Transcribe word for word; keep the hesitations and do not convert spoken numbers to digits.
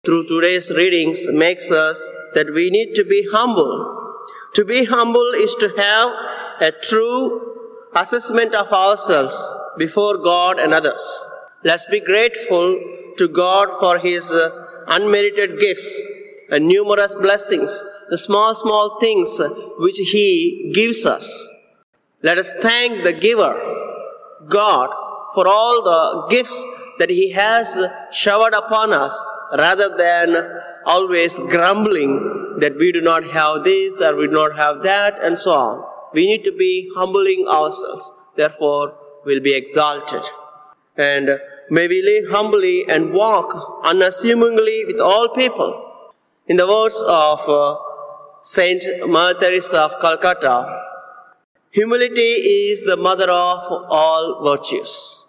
through today's readings makes us that we need to be humble. To be humble is to have a true assessment of ourselves before God and others. Let's be grateful to God for His uh, unmerited gifts and numerous blessings, the small, small things uh, which He gives us. Let us thank the giver, God, for all the gifts that He has showered upon us, rather than always grumbling that we do not have this or we do not have that and so on. We need to be humbling ourselves. Therefore, we'll be exalted. And may we live humbly and walk unassumingly with all people. In the words of uh, Saint Mother Teresa of Calcutta, humility is the mother of all virtues.